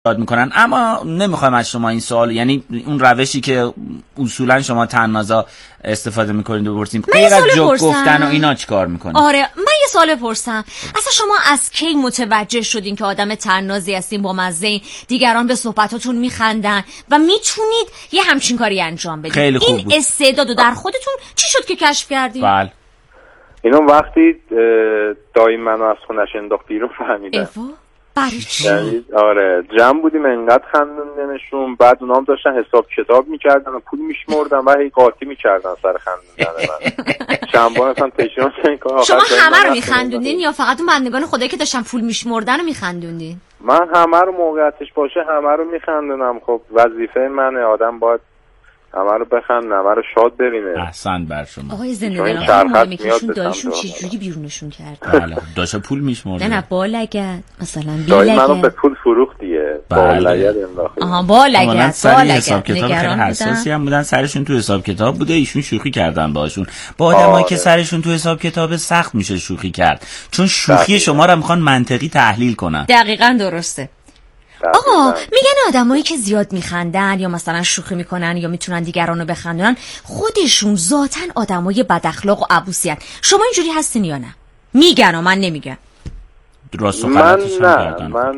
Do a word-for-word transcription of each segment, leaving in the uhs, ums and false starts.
یاد میکنن. اما نمیخوایم از شما این سوال، یعنی اون روشی که اصولا شما طنازا استفاده میکنید بپرسیم غیر از جوک گفتن و اینا چیکار میکنید؟ آره من یه سوال بپرسم، اصلا شما از کی متوجه شدین که آدم طنازی هستین، با مزه، دیگران به صحبتاتون میخندن و میتونید یه همچین کاری انجام بدید؟ خیلی خوب این بود. استعدادو در خودتون چی شد که کشف کردین؟ بله اینو وقتی دایی منو از خونش انداخت بیرون فهمیدم. ایوا برای چی؟ یعنی آره جمع بودیم انقدر خندوندنشون، بعد اونا هم داشتن حساب کتاب میکردن و پول میشمردن و هی قاطی میکردن سر خندوندن من. چند بار اصلا تشنان شدن. شما همه رو میخندوندین یا فقط اون بندگان خدایی که داشتن پول میشمردن رو میخندوندین؟ من همه رو موقعیتش باشه همه رو میخندونم. خب وظیفه منه، آدم باید همه رو بخند، همه رو شاد ببینه. احسن بر شما. آقای زندگان خانم مالمیکشون دایشون چجوری بیرونشون کرد؟ بله داشته پول میشمرد. نه نه با لگد مثلا بی دایی منو لگد. به پول فروخت دیگه. با لگد انداخت. آها با لگد با لگد. حساب کتاب خیلی حساسی هم بودن، سرشون تو حساب کتاب بوده، ایشون شوخی کردن باشون. با آدمایی که سرشون تو حساب کتاب سخت میشه شوخی کرد، چون شوخی شما رو میخوان منطقی تحلیل کنن. دقیقاً درسته. آقا میگن آدمایی که زیاد میخندن یا مثلا شوخی میکنن یا میتونن دیگرانو بخندونن خودشون ذاتاً آدمای بد اخلاق و عبوسی هستن. شما اینجوری هستین یا نه؟ میگن و من نمیگم. راست و من غلطش نه کردن. من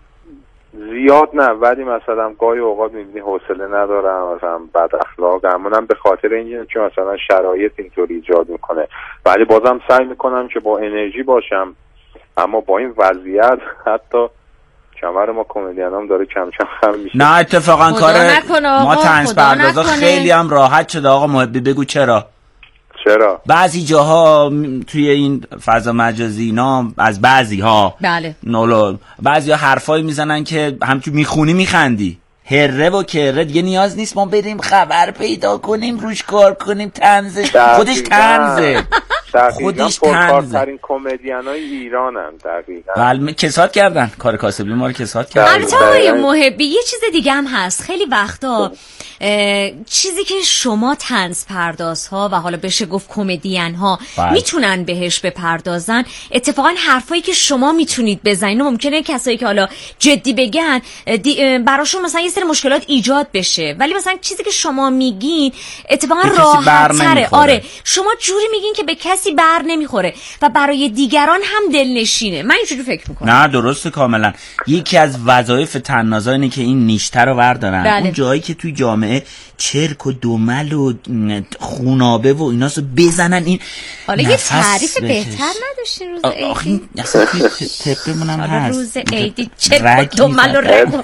زیاد نه، ولی مثلا گاهی اوقات میبینی حوصله ندارم، مثلا بد اخلاقم، منم به خاطر اینکه که مثلا شرایط اینطوری ایجاد میکنه، ولی بازم سعی میکنم که با انرژی باشم. اما با این وضعیت حتی کمر ما کمدین هم داره کم کم خم میشه. نه اتفاقا کار ما طنز پردازا نکنه. خیلی هم راحت شده. آقا محبی بگو چرا؟ چرا؟ بعضی جاها توی این فضا مجازی اینا از بعضی ها بله نولو بعضی ها حرفایی میزنن که همچون میخونی میخندی. هره و کره دیگه نیاز نیست ما بریم خبر پیدا کنیم روش کار کنیم. طنزش خودش طنزه. خودش پرکارترین کمدینای ایرانن دقیقاً. بله کساد کردن، کار کاسبی ما رو کساد کردن. البته آقای محبی یه چیز دیگه هم هست. خیلی وقتا چیزی که شما طنز پردازها و حالا بشه گفت کمدین ها میتونن بهش بپردازن، اتفاقا حرفایی که شما میتونید بزنین ممکنه کسایی که حالا جدی بگن براشون مثلا یه سری مشکلات ایجاد بشه، ولی مثلا چیزی که شما میگین اتفاقا راحت تره. آره شما جوری میگین که به کسی بر نمیخوره و برای دیگران هم دلنشینه. من اینجوری فکر میکنم. نه درسته کاملا. یکی از وظایف طنازا اینه که این نیشتر رو بردارن. بله. اون جایی که توی جامعه چرک و دمل و خونابه و ایناسو بزنن این حالا یه تعریف بهتر نداشتین روز عیدی؟ آخه اصلا توی طبقمون هم هست. روز عیدی چرک و دمل و رگ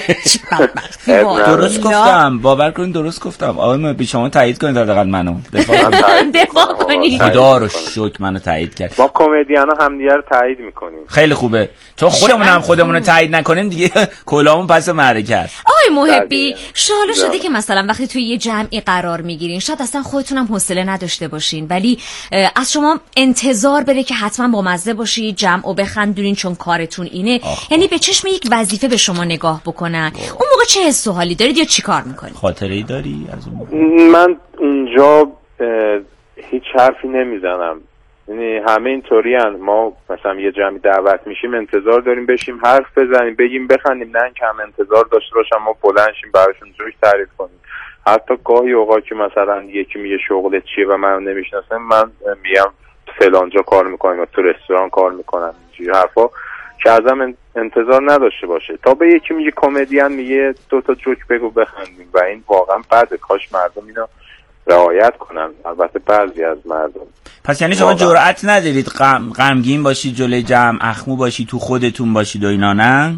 درست گفتم، باور کنید درست گفتم. آقای محبی شما تایید کنید حداقل منو دفاع کنید. خدا رو شکر منو تایید کرد. ما کمدینا همدیگه رو تایید میکنیم. خیلی خوبه، چون خودمون هم خودمون رو تایید نکنیم دیگه کلامون پس معرکه است. آقای محبی شالا شده که مثلا وقتی توی یه جمعی قرار میگیرین شاید اصلا خودتون هم حوصله نداشته باشین، ولی از شما انتظار بره که حتما با مزه باشید، جمعو بخندونین چون کارتون اینه. آخ. یعنی به چشم یک وظیفه به شما نگاه بکنن. آخ. اون موقع چه حس و حالی دارید یا چی کار میکنید؟ خاطره‌ای داری از اون موقع؟ من اونجا هیچ حرفی نمیزنم. یعنی همه اینطوری هن. ما مثلا یه جمعی دعوت میشیم انتظار داریم بشیم حرف بزنیم بگیم بخندیم، نه کم انتظار داشته باشم ما بلند شیم براشون جوش تعریف کنیم. حتی گاهی اوقات که مثلا یکی میگه شغلت چیه و من نمیشناسم، من میگم فلانجا کار میکنم و تو رستوران کار میکنم، اینجوری حرفا که ازم انتظار نداشته باشه. تا به یکی میگه کمدین میگه دو تا جوک بگو بخندیم و این واقعا بده. کاش مردم اینا رعایت کنن، البته بعضی از مردم. پس یعنی شما جرأت ندارید غم غمگین باشید جلوی جمع، اخمو باشید تو خودتون باشید و اینا؟ نه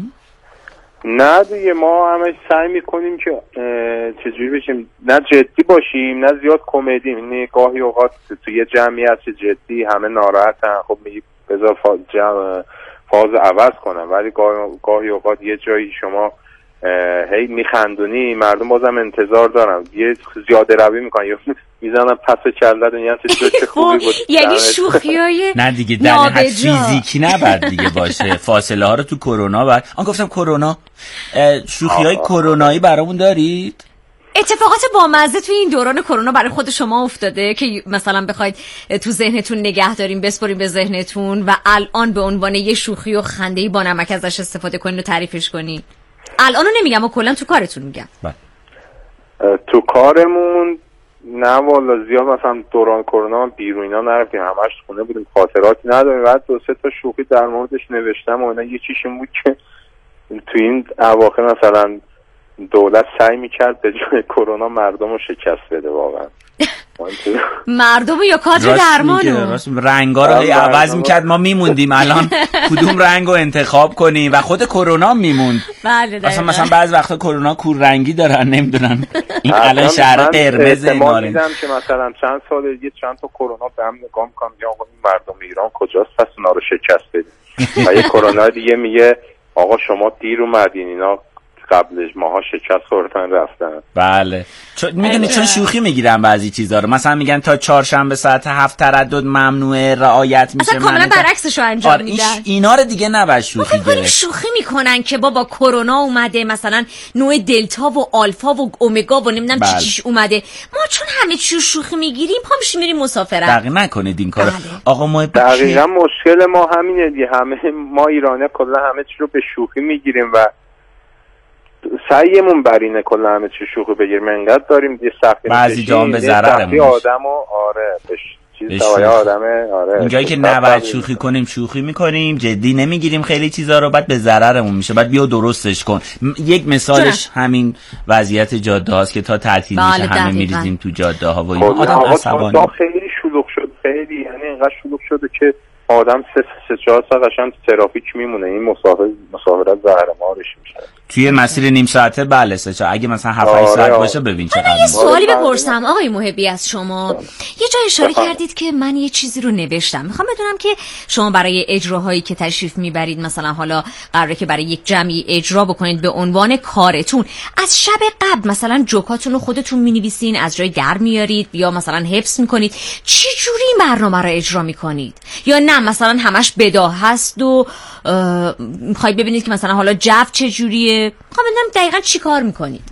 نه دیگه ما همه سعی میکنیم که چجوری بشیم، نه جدی باشیم نه زیاد کمدی. یعنی گاهی اوقات تو یه جمعیت جدی همه ناراحتن، خب میگی بذار جمع فاز عوض کنم، ولی گاهی اوقات یه جایی شما هی میخندونی مردم بازم انتظار دارن، یه زیاده روی میکنن یا میزنن پس کله دنیا چه خوبی بود. یعنی شوخیای نه دیگه در حد فیزیکی نباید دیگه باشه. فاصله ها رو تو کرونا بعد آن گفتم کرونا شوخیای کرونایی برامون دارید؟ اتفاقات بامزه توی این دوران کرونا برای خود شما افتاده که مثلا بخواید تو ذهنتون نگه دارین بسپارین به ذهنتون و الان به عنوان یه شوخی و خنده‌ای با نمک ازش استفاده کنین و تعریفش کنین؟ الانو نمیگم و کلا تو کارتون میگم. تو کارمون نه والا زیاد، مثلا دوران کرونا بیرون اینا نرفتیم، همش خونه بودیم، خاطراتی نداریم. بعد دو سه تا شوخی در موردش نوشتم و اینا. یه چیشون بود که تو این اواخر مثلا دولت سعی میکرد به جای کرونا مردم رو شکست بده. واقعا مردم یا کادر درمانو رنگا رو عوض میکرد، ما میموندیم الان کدوم رنگو انتخاب کنیم و خود کرونا میموند. بله مثلا مثلا بعض وقتا کرونا کور رنگی دارن، نمیدونن این الان شهر قرمز ما دیدم که مثلا چند سال دیگه چند تا کرونا به هم نگاه میکنم یا آقا این مردم ایران کجاست پس اونا رو شکست بدیم. و یه کرونا دیگه میگه آقا شما دیر اومدین، اینا قبلش ماها شکست خوردن رفتن. بله میدونی چون شوخی میگیرن بعضی چیزا رو، مثلا میگن تا چهارشنبه ساعت هفت تردد ممنوعه، رعایت میشه. مثلا کاملا برعکسشو انجام آره میدن. اینا رو دیگه نباید شوخی گرفت. شوخی میکنن که بابا کرونا اومده، مثلا نوع دلتا و آلفا و اومگا و نمیدونم چی چیش اومده، ما چون همه چی شوخی میگیریم پا میشیم میریم مسافرت. دقیقاً نکنید این کارو. آقا ما دقیقاً مشکل ما همینه دیگه، همه ما ایرانی کلا همه چی رو به شوخی میگیریم و سعیمون بر اینه کلا همه چی شوخی بگیریم. انقدر داریم دیگه سختی بعضی جام به ضررمون آدمو آره بش چیز سوای آدمه. آره اونجایی که نباید شوخی کنیم شوخی میکنیم، جدی نمیگیریم خیلی چیزا رو، بعد به ضررمون میشه. بعد بیا درستش کن. یک مثالش جا. همین وضعیت جاده هاست که تا تعطیل میشه همه میریزیم تو جاده ها و این آدم عصبانی. خیلی شلوغ شد، خیلی یعنی اینقدر شلوغ شده که آدم سه سه چهار ساعت قشنگ ترافیک میمونه. این مسافر مسافرت زهرمارش میشه توی مسیر نیم ساعته. بله سه اگه مثلا هفت هشت ساعت باشه ببین چقدر. من یه سوالی بپرسم آقای محبی از شما. یه جای اشاره کردید که من یه چیزی رو نوشتم، میخوام بدونم که شما برای اجراهایی که تشریف میبرید، مثلا حالا قراره که برای یک جمعی اجرا بکنید به عنوان کارتون، از شب قبل مثلا جوکاتون رو خودتون مینویسین، از جای در میارید یا مثلا حفظ میکنید؟ چی جوری برنامه رو اجرا میکنید؟ یا نه مثلا همش بداه هست و میخواید ببینید که مثلا حالا جو چه جوریه؟ میخوام بدونم دقیقاً چی کار میکنید.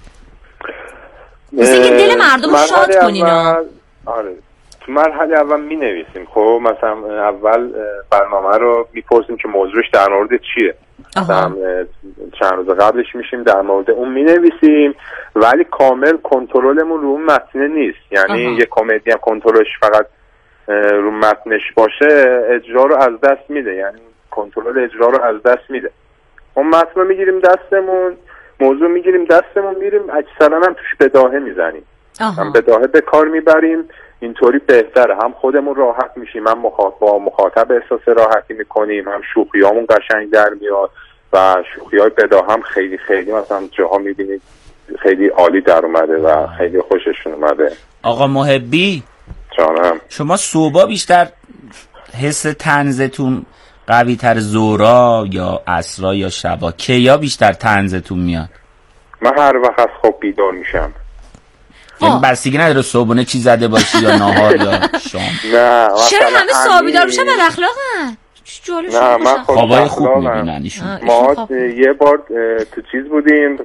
مثل که دل مردم رو شاد کنین. آره تو مرحله اول می نویسیم. خب مثلا اول برنامه رو میپرسیم که موضوعش در مورد چیه. مثلا چند روز قبلش میشیم در مورد اون می نویسیم، ولی کامل کنترلمون رو اون متن نیست. یعنی آها. یه کمدی هم کنترلش فقط رو متنش باشه اجرا رو از دست میده، یعنی کنترل اجرا رو از دست میده. اون متن رو میگیریم دستمون، موضوع میگیریم دستمون، میریم اکثرا هم توش بداهه میزنیم، هم بداهه به کار میبریم. اینطوری بهتره، هم خودمون راحت میشیم، هم مخاطب با مخاطب احساس راحتی میکنیم، هم شوخیامون قشنگ در میاد و شوخیای بداهه هم خیلی خیلی مثلا جاها میبینید خیلی عالی در اومده و خیلی خوششون اومده. آقا محبی جانم، شما صبح بیشتر حس طنزتون قوی تر، زورا یا عصرا یا شبا؟ که یا بیشتر طنزتون میاد؟ من هر وقت از خواب بیدار میشم. یعنی بستگی نداره صبحونه چی زده باشی یا نهار یا شام؟ نه چرا همه صبح بیدار میشن بد اخلاقن؟ نه من خوابای خوب میبینن ایشون. ما یه بار تو چیز بودیم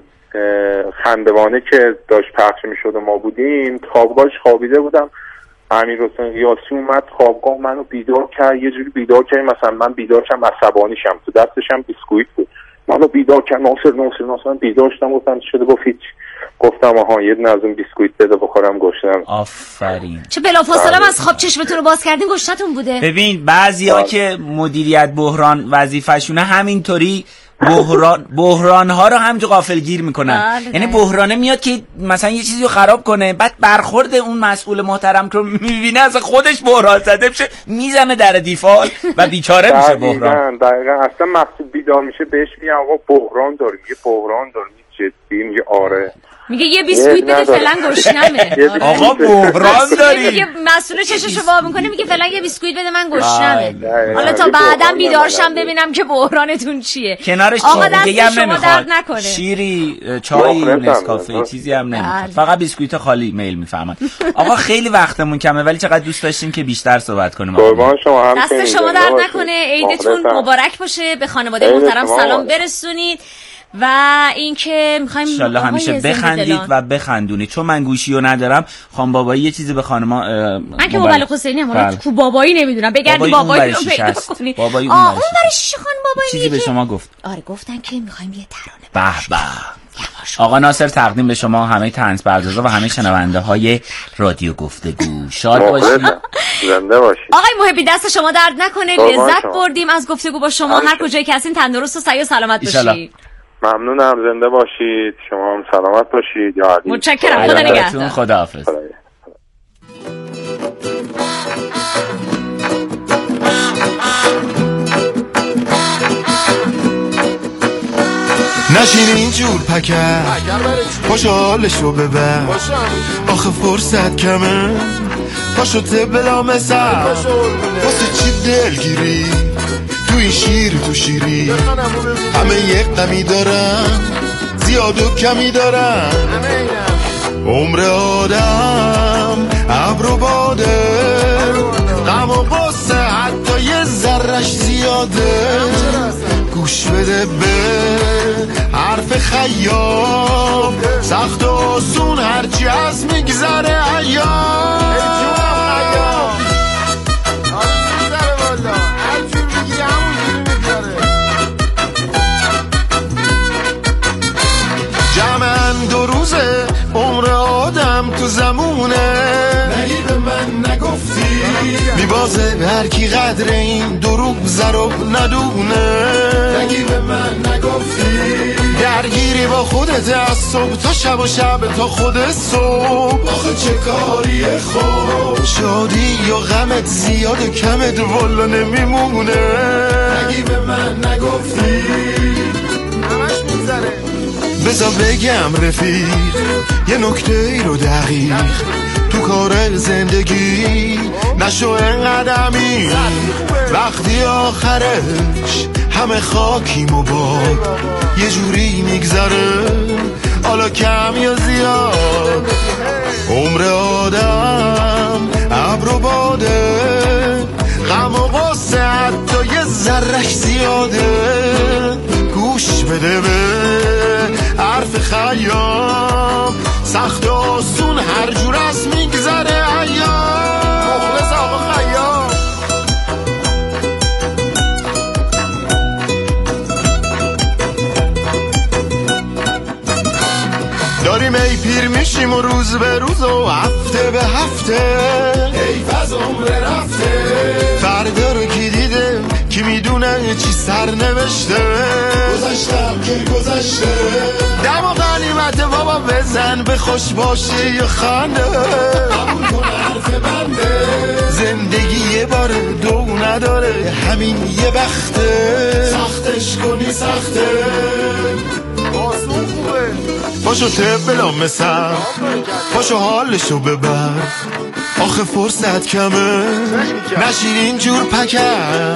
خندوانه که داشت پخش میشد و ما بودیم، خوابگاهش خوابیده بودم، امیر حسین قیاسی اومد خوابگاه منو بیدار کرد. یه جوری بیدار کرد مثلا من بیدار شم عصبانی شم، تو دستش هم بیسکویت بود، منو بیدار کرد. ناصر ناصر ناصر بیدار شدم، گفتم شده؟ گفت هیچ. گفتم آها یه دونه از اون بیسکویت بده بخورم، گشنم. آفرین. چه بلافاصله از خواب چشمتون رو باز کردین گشنتون بوده. ببین بعضیا که مدیریت بحران وظیفه‌شونه همینطوری بحران بحران ها رو همینجا غافلگیر میکنن. یعنی بحرانه میاد که مثلا یه چیزی رو خراب کنه، بعد برخورد اون مسئول محترم که میبینه از خودش بحران زده میشه، میزنه در دیفال و بیچاره میشه بحران. دقیقاً اصلا مسئول بیدار میشه بهش میگه آقا بحران داریم، میگه بحران داریم، جدی میگه آره، میگه یه بیسکویت بده فعلا گشنمه. آقا بحران داری. میگه مسئول چششو وا میکنه میگه فعلا یه بیسکویت بده من گشنمه، حالا تا بعدم بیدارشم ببینم که بحرانتون چیه. کنارش دیگه هم نمیخواد، شیری، چای، نسکافه چیزی هم نمیخواد، فقط بیسکویت خالی میل میفهمن. آقا خیلی وقتمون کمه ولی چقدر دوست داشتیم که بیشتر صحبت کنیم. قربان شما، هم دست شما درد نکنه، عیدتون مبارک باشه، به خانواده محترم سلام برسونید و اینکه می‌خوایم ان شاءالله همیشه بخندید و بخندونید. چون من گوشیو ندارم، خان بابایی یه چیزی به خانما من که موبایل حسینی هم حالا کو بابایی نمیدونم، بگردی بابایی رو پیدا کنی. بابایی اون برای چی خان بابایی چیزی به شما گفت؟ آره گفتن که می‌خوایم یه ترانه به به آقا ناصر تقدیم به شما همه طنز پردازا و همه شنونده های رادیو گفتگو. شاد باشید. زنده باشید. آقای محبی دست شما درد نکنه، لذت بردیم از گفتگو با شما. هر کجایی که هستین تندرست و سعی و سلامت باشید. ممنونم، زنده باشید. شما هم سلامت باشید. یا علی. متشکرم. خدا نگهدار. خداحافظ. نشین اینجور پکر پاشو حالشو ببر، آخه فرصت کمه، پاشو تبلا مثل واسه چی دلگیری تو این شیر تو شیری، همه یک غمی دارن زیاد و کمی دارن، عمر آدم ابر و باده، غم و غصه حتی یه ذرش زیاده، گوش بده به حرف خیام، سخت و آسون هرچی از میگذره ایام، جمعن دو روزه عمر آدم تو زمونه، نگی به من نگفتی میبازه هر کی قدر این دروغ زرب ندونه، نگی به من نگفتی درگیری با خودت از صبح تا شب و شب تا خود صبح، آخه چه کاریه خوب، شادی یا غمت زیاد و کمت والا نمیمونه، نگی به من نگفتی همش میگذره. بذار بگم رفیق یه نکته ای رو دقیق، تو کار زندگی نشو انقدمی، وقتی آخرش همه خاکیم و باد، یه جوری میگذره حالا کم یا زیاد، عمر آدم ابر و باده، غم و غصه حتی یه ذرش زیاده، گوش بده به حرف خیام، سخت و آسون هر جور از میگذره ایام، مخلص آقا خیام. داریم ای پیر میشیم و روز به روز و هفته به هفته، ای فز عمر رفته، فردا رو کی دیده کی میدونه چی سر نوشته، گذشتم که گذشته، دم و غنیمت بابا بزن به خوش باشه یا خنده، قبول کن حرف بنده، زندگی یه باره دو نداره همین یه وقته، سختش کنی سخته آسون خوبه، پاشو تبلا مثل پاشو حالشو ببر، آخه فرصت کمه، نشین اینجور پکر.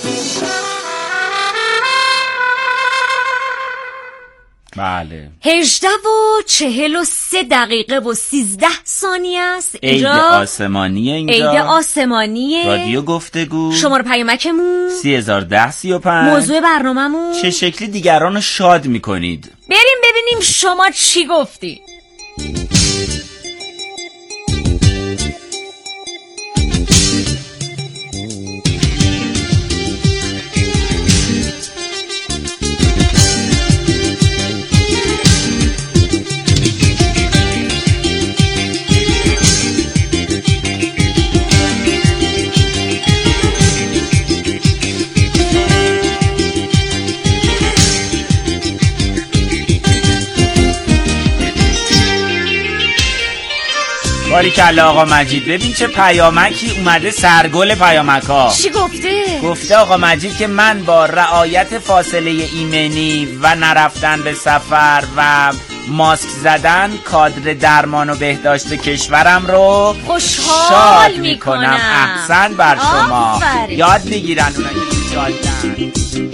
بله هجده و چهل و سه دقیقه و سیزده ثانیه است. عید آسمانیه اینجا، عید آسمانیه رادیو گفتگو، شماره پیامکمون سی هزار ده سی و پنج. موضوع برنامه‌مون چه شکلی دیگران رو شاد میکنید؟ بریم ببینیم شما چی گفتی. باریکلا آقا مجید، ببین چه پیامکی اومده سرگل پیامکا. چی گفته؟ گفته آقا مجید که من با رعایت فاصله ایمنی و نرفتن به سفر و ماسک زدن کادر درمان و بهداشت کشورم رو خوشحال شاد میکنم. میکنم. احسن بر شما. آفرین. یاد میگیرن اونا که شادن.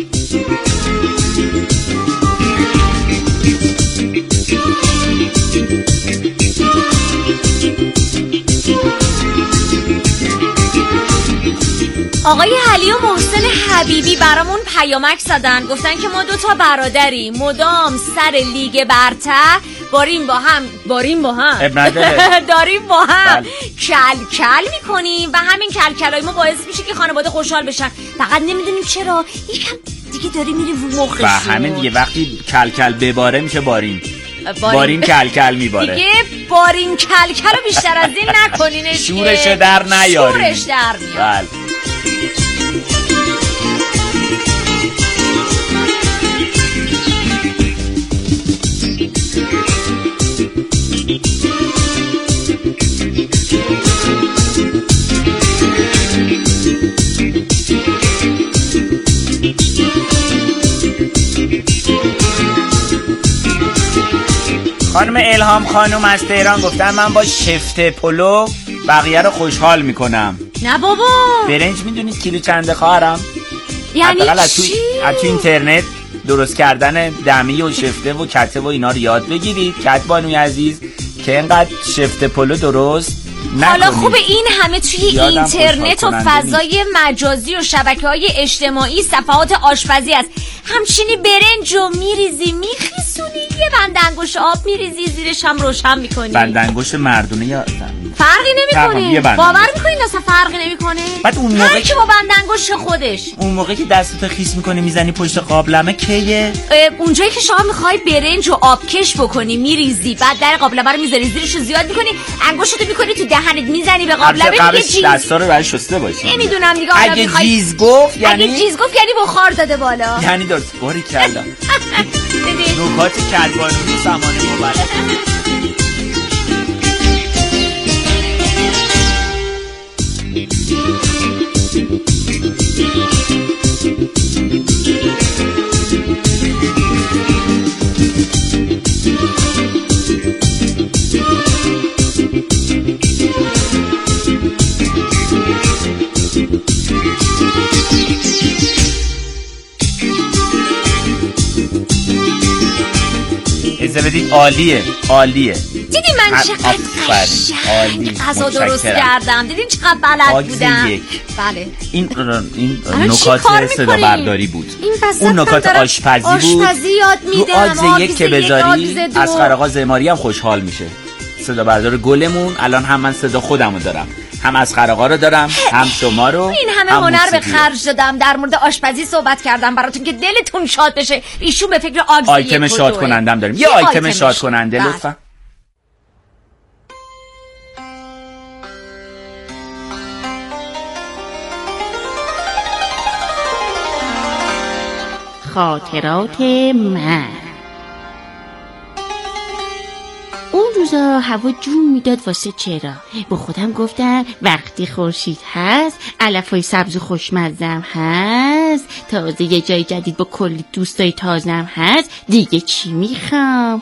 آقای علی و محسن حبیبی برامون پیامک زدن، گفتن که ما دو تا برادری مدام سر لیگ برتر باریم با هم باریم با هم داریم با هم بل. کل کل میکنیم و همین کل کلای ما باعث میشه که خانواده خوشحال بشن، فقط نمیدونیم چرا یکم دیگه داری میری رو مخشون. و همین دیگه وقتی کل کل بباره میشه باریم. بارین کلکل میباره. دیگه بارین کلکل رو بیشتر از این نکنینش، شورش در نیارین. شورش در میاد. خانم الهام خانم از تهران گفتن من با شفت پلو بقیه رو خوشحال میکنم. نه بابا، برنج میدونید کیلو چنده خواهرم؟ یعنی چی؟ از توی از توی اینترنت درست کردن دمی و شفته و کته و اینا رو یاد بگیرید کت بانوی عزیز که اینقدر شفت پلو درست نکنید. حالا خوب این همه توی اینترنت و فضای مجازی و شبکه‌های اجتماعی صفحات آشپزی هست، همچینی برنج رو میریزی میخیسونی، یه بند انگوش آب میریزی زیرش هم روشن میکنی. بند انگوش مردونه یا فرقی نمیکنه، باور میکنین اصلا فرقی نمیکنه؟ بعد اون موقع که با بند انگوش خودش اون موقعی که دستتو خیس میکنی میزنی پشت قابلمه کیه؟ اونجایی که شما میخوای برنج رو آبکش بکنی میریزی، بعد در قابلمه رو میذاری زیرش رو زیاد میکنی، انگشتتو میکنی تو دهنت میزنی به قابلمه دیگه. قبلش دستا رو برای شسته باشی. نمیدونم دیگه. اگه چیز گفت یعنی اگه چیز گفت یعنی بخار زده بالا، یعنی درست. باری کلا نکات کلبانوی زمانه مبارک. اجازه بدید. عالیه عالیه. دیدی من چقدر قشنگ غذا درست کردم؟ دیدین چقدر بلد بودم؟ بله. این این نکات صدا برداری بود، اون نکات آشپزی بود. آشپزی یاد میدم. رو آدز یک که بذاری اسقر آقا زماری هم خوشحال میشه. صدا بردار گلمون الان هم من صدا خودمو دارم، هم اسقر آقا رو دارم، هم شما رو. این همه هنر به خرج دادم، در مورد آشپزی صحبت کردم براتون که دلتون شاد بشه. ایشون به فکر آگز آیتم شاد کنندم داریم. یه آیتم شاد کننده لطفا. خاطرات من. اون روزا هوا جون میداد واسه چرا. با خودم گفتم وقتی خورشید هست، علفای سبز و خوشمزم هست، تازه یه جای جدید با کلی دوستای تازم هست، دیگه چی میخوام؟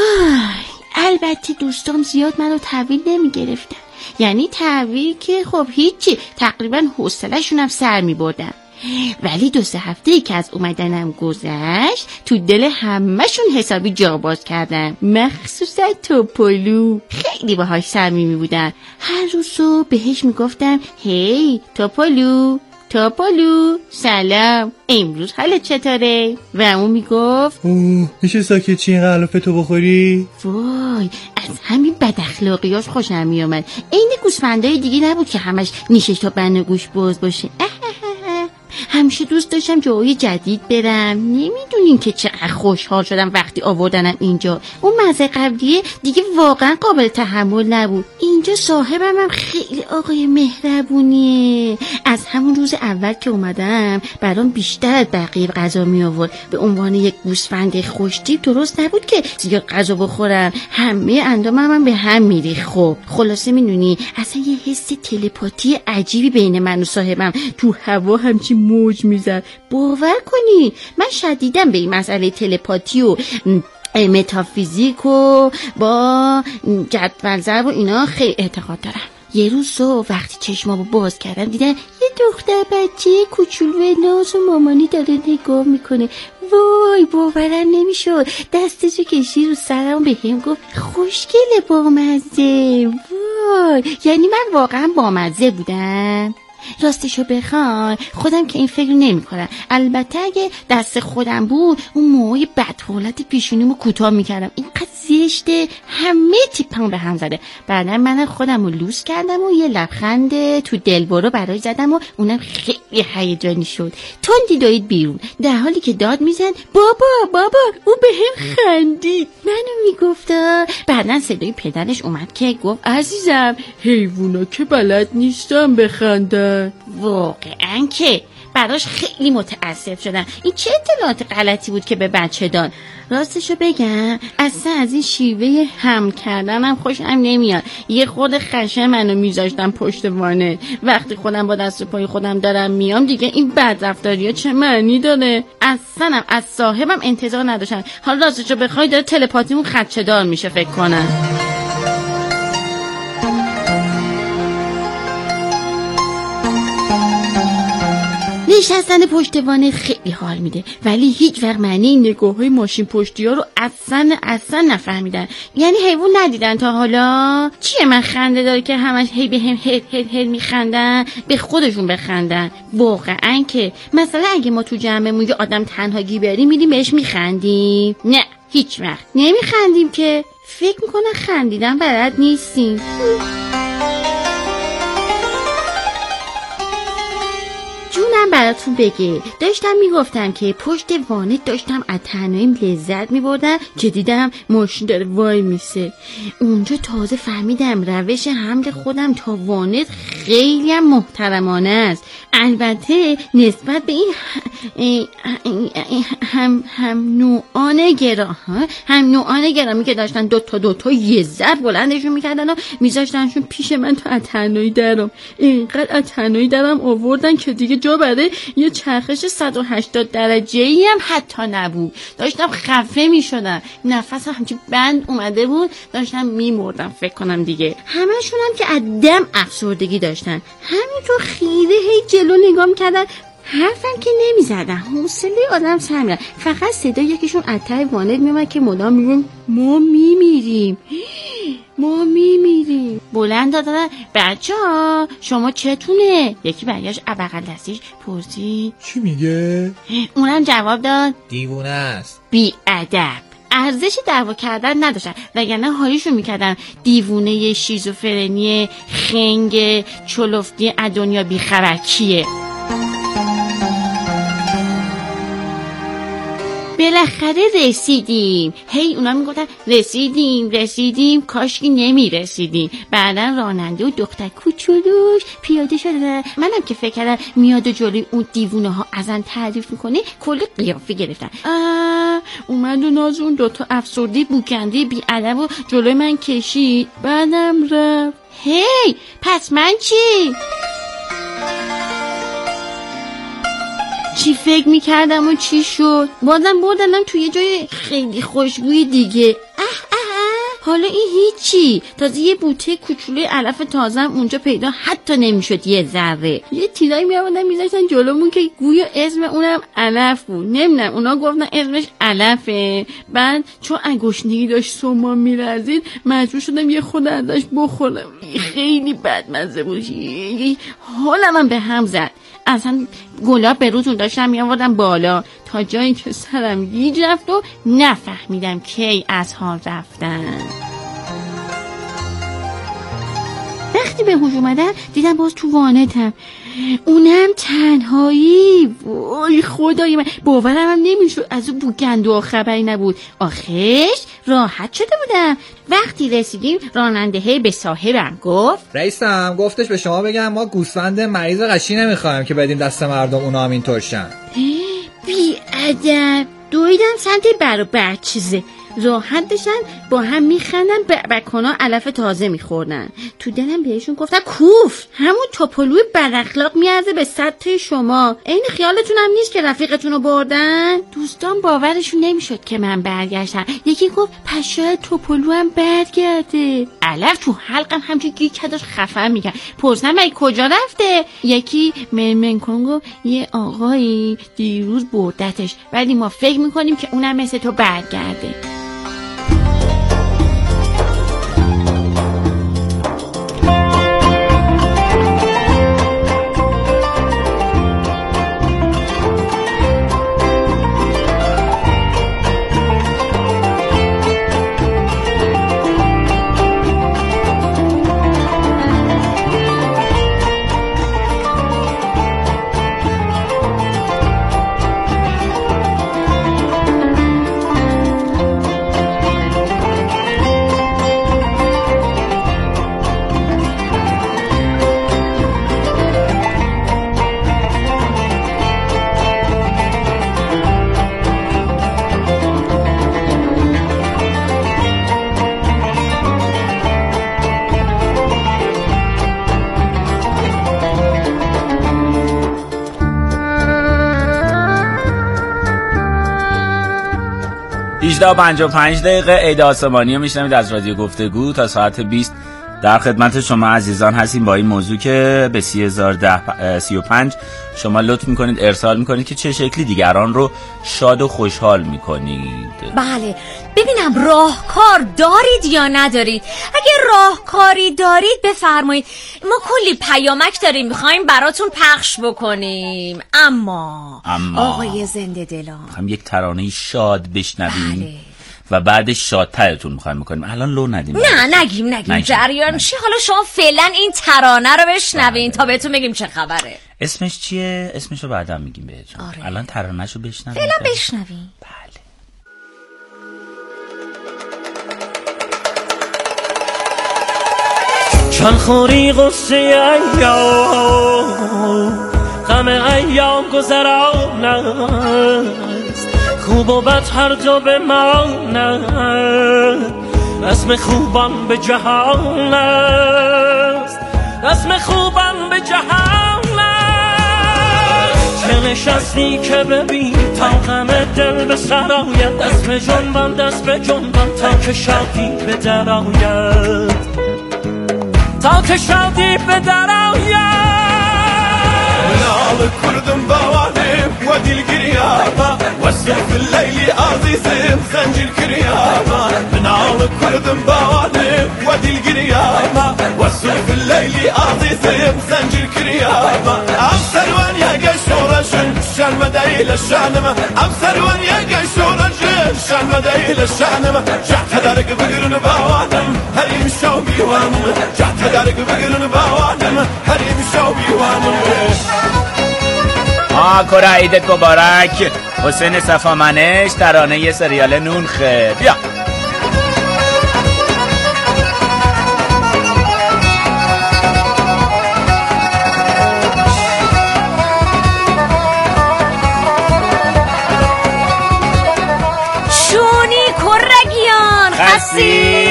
البته دوستام زیاد منو تحویل نمیگرفتن، یعنی تحویل که خب هیچی، تقریبا حوصله‌شون هم سر میبردم. ولی دو سه هفته که از اومدنم گذشت، تو دل همه‌شون حسابی جا باز کردم، مخصوصا توپولو. خیلی باهاش صمیمی بودم. هر روز صبح بهش میگفتم هی توپولو توپولو سلام، امروز حالت چطوره؟ و اون میگفت اوه میشه ساکت چی اینقدر علافه بخوری؟ وای از همین بد اخلاقیاش خوشم میامد. این گوسفندای دیگه نبود که همش نیشش تا بند گوش باز باشه. همیشه دوست داشتم جای جدید برم. نمیدونین که چقدر خوشحال شدم وقتی آوردنم اینجا. اون مزه قبلیه دیگه واقعا قابل تحمل نبود. اینجا صاحبم هم خیلی آقای مهربونیه. از همون روز اول که اومدم برام بیشتر از بقیه غذا می آورد. به عنوان یک گوسفند خوشتیپ درست نبود که زیاد غذا بخورم، همه اندامم هم به هم میری. خب خلاصه میدونی اصلا یه حس تلپاتی عجیبی بین من و صاحبم تو هوا همچین موج میزد. باور کنی من شدیدم به این مسئله تلپاتی و متافیزیک و با جدول ضرب و اینا خیلی اعتقاد دارم. یه روز صبح وقتی چشمامو باز کردم دیدم یه دختر بچه کوچولو ناز و مامانی داره نگاه میکنه. وای باورم نمیشد. دستشو کشید رو سرم به هم گفت خوشگله بامزه. وای یعنی من واقعا بامزه بودم؟ راستشو بخوای خودم که این فکر نمی کنم. البته اگه دست خودم بود اون موهای بدحالت پیشونیمو کوتاه میکردم. اینقدر زشت زشته، همه تیپم به هم زده. بعدا من خودم رو لوس کردم و یه لبخند تو دلبرو برای زدم و اونم خیلی هیجانی شد. تندی دوید بیرون در حالی که داد میزن بابا بابا او به هم خندید. منو میگفتا. بعدا صدای پدرش اومد که گفت عزیزم حیوونا که بلد نیستم بخندن. واقعا که براش خیلی متاسف شدم. این چه اطلاعات غلطی بود که به بچه داد. راستشو بگم اصلا از این شیوه هم کردنم خوشم نمیاد. یه خود خشه منو میذاشتم پشت وانه. وقتی خودم با دست و پای خودم دارم میام دیگه این بدرفتاری ها چه معنی داره؟ اصلا از صاحبم انتظار نداشتم. حالا راستشو بخوای داره تلپاتیمون خدشه دار میشه فکر کنم. نشستن پشت وانه خیلی حال میده، ولی هیچ وقت معنی این نگاه های ماشین پشتی ها رو اصلا اصلا نفهمیدن. یعنی حیوان ندیدن تا حالا؟ چیه من خنده داره که همش هی به هم هل هل هل میخندن؟ به خودشون بخندن. واقعا که مثلا اگه ما تو جمعمون یه آدم تنهاگی بریم میریم بهش میخندیم؟ نه هیچ وقت نمیخندیم که. فکر میکنه خندیدن بلد نیستیم. جونم براتون بگه داشتم میگفتم که پشت وانت داشتم از تنهاییم لذت میبردم که دیدم ماشین داره وای میسه. اونجا تازه فهمیدم روش حمل خودم تا وانت خیلی هم محترمانه است. البته نسبت به این هم هم نوعان گرا هم نوعان گرامی که داشتن دوتا دوتا یه ضرب بلندشون میکردن و میذاشتنشون پیش من تا از تنهایی درم. اینقدر از تنهایی درم آوردن که دیگه جا برای یه چرخش صد و هشتاد درجه‌ای هم حتی نبود. داشتم خفه میشدم، نفسم همچین بند اومده بود، داشتم میمردم فکر کنم دیگه. همشون هم که عدم افسردگی داشتن، همینطور خیره هی جلو نگاه میکردن، حرفم که نمیزدن. حوصله آدم سر میره. فقط صدا یکیشون از ته وانت میومد که مدام میگن ما میمیریم ما میمیریم. بلند دادن بچه ها شما چتونه؟ یکی برگشت بغل دستیش پرسید چی میگه؟ اونم جواب داد دیوونه است. بی ادب. ارزش دعوا کردن نداشتن، وگرنه حالیشون میکردن دیوونه شیزوفرنی خنگ چلفتی ادونیا بیخبر کیه. بالاخره رسیدیم. هی اونا میگفتن رسیدیم رسیدیم کاشکی نمی رسیدیم. بعدا راننده و دختر کوچولوش پیاده شده. منم که فکر کردم میاد جلوی اون دیوونه ها ازن تعریف میکنه کلی قیافه گرفتن. اومد و ناز اون دوتا افسردی بوکنده بی ادب و جلوی من کشید. بعدم رفت. هی پس من چی؟ چی فکر میکردم و چی شد؟ بازم بردنم توی یه جای خیلی خوشبوی دیگه. اه اه اه. حالا این هیچی. تازه یه بوته کوچولوی علف تازم اونجا پیدا حتی نمیشد یه ذره. یه تیرایی میآوردن میذاشتن جلومون که گویا اسم اونم علف بود. نمیدونم اونا گفتن اسمش علفه. بعد چون گشنگی داشت سوما میرزید مجبور شدم یه خود ازش بخورم. خیلی بدمزه بود. حالم هم به هم زد. اصلا گلاب به روتون داشتم میآوردم بالا تا جایی که سرم گیج رفت و نفهمیدم کی از حال رفتن. وقتی به هوش اومدم دیدم باز تو وانتم، اونم تنهایی. وای خدای من باورم هم نمیشد از اون بوکندو خبری نبود. آخش راحت شده بودم. وقتی رسیدیم راننده هی به صاحبم گفت رئیسم گفتش به شما بگم ما گوسفند مریض قشی نمیخوایم که بدیم دست مردم اونا هم اینطور شن. بی ادب. دویدم سمت برابر چیزه. راحت داشتن با هم میخندن، بکنا علف تازه میخوردن. تو دلم بهشون گفتم کوف، همون توپلوی بداخلاق میارزه به سطح شما. این خیالتون هم نیست که رفیقتون رو بردن؟ دوستان باورشون نمیشد که من برگشتم. یکی گفت پس شاید توپلو هم برگرده. علف تو حلقم همچون گیر کداش خفن میکرد. پرسیدم مگه کجا رفته؟ یکی منمن کن گفت یه آقایی دیروز بردتش، ولی ما فکر میکنیم که اونم مثل تو برگرده. هجده و پنجاه و پنج دقیقه عید آسمانی رو میشنوید از رادیو گفتگو. تا ساعت بیست در خدمت شما عزیزان هستیم با این موضوع که به سی هزار و ده سی و پنج شما لطف میکنید ارسال میکنید که چه شکلی دیگران رو شاد و خوشحال میکنید. بله ببینم راهکار دارید یا ندارید؟ اگه راهکاری دارید بفرمایید. ما کلی پیامک داریم میخوایم براتون پخش بکنیم. اما, اما آقای زنده دلان هم یک ترانه شاد بشنویم. بله. و بعدش شادترتون میخوایم میکنیم. الان لو ندیم. نه نگیم نگیم جریان چی. حالا شما فعلا این ترانه رو بشنوین تا بهتون بگیم چه خبره. اسمش چیه؟ اسمشو بعدا میگیم بهتون. آره. الان ترانهشو بشنویم. فعلا بشنویم. بله. چند خوری غصه ایام غم ایام گذران است، خوب و بد هر جا بماند، رسم خوبان به جهان است، رسم خوبان به جهان است. چه نشستی که ببین تا غم دل به سر آید، دست به جنبان دست به جنبان تا که شادی به در آید، تا که شادی به در آید. منال كردم بوانم ودي القريابة والسيف الليلي عزيزم زنجير كريابة. منال كردم بوانم ودي القريابة والسيف الليلي عزيزم زنجير كريابة. ام سروان يا قشورشن شان مدايل الشانمة، ام سروان يا قشورشن شان مدايل الشانمة. جعت دارك بقرن بوانم هريم شوبي وانم، جعت دارك بقرن بوانم هريم شوبي وانم. آه کره عیدت مبارک. حسین صفامنش ترانه سریال نونخه. بیا شونی کرگیان خستی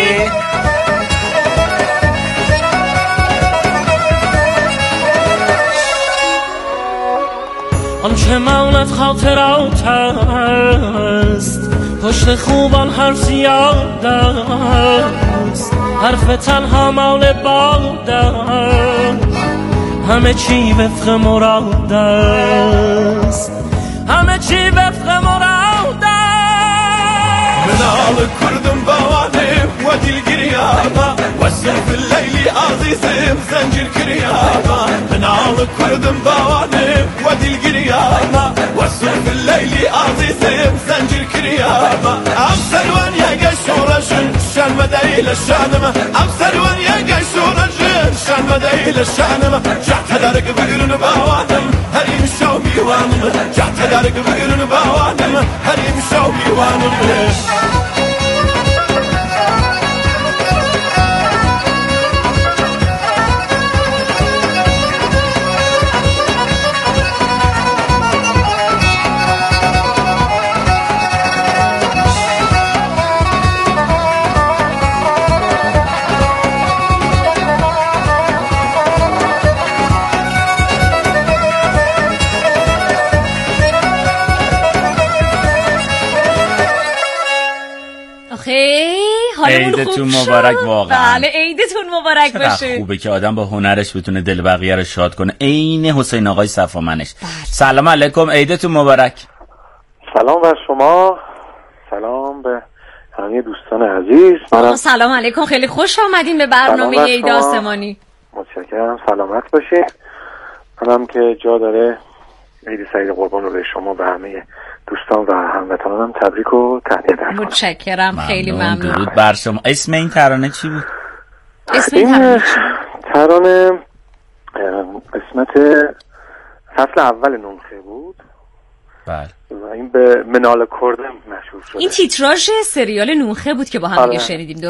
آنچه مولد خاطرات است، پشت خوبان حرف زیاد است، حرف تنها مال باد است، همه چی وفق مراد است، همه چی وفق مراد است. منال كردم بوانم ودي القريابة والسيف الليلي عزيزم زنجير كريابة. منال كردم بوانم ودي القريابة والسيف الليلي عزيزم زنجير كريابة. ام سروان يا قشورشن شان مدايل الشانمة، ام سروان يا قشورشن شان مدايل الشانمة. جعت دارك بقرن بوانم هريم شوبي وانم، جعت دارك بقرن بوانم هريم شوبي وانم. عیدتون مبارک. واقعا بله عیدتون مبارک باشه. خوبه که آدم با هنرش بتونه دل بقیه رو شاد کنه. عین حسین آقای صفامنش. سلام علیکم، عیدتون مبارک. سلام بر شما، سلام به همه دوستان عزیز. منم سلام علیکم، خیلی خوش آمدین به برنامه عید آسمانی. متشکرم، سلامت باشید. منم که جا داره عید سعید قربان رو به شما به همه دوستان و هموطنانم تبریک و تهنیت می‌کنم. متشکرم، خیلی ممنون. درود بر شما. اسم این ترانه چی بود؟ اسم این ترانه چی؟ ترانه قسمت فصل اول نونخه بود. بله. و این به منال کردم مشهور شده. این تیتراژ سریال نونخه بود که با هم دیگه شنیدیم.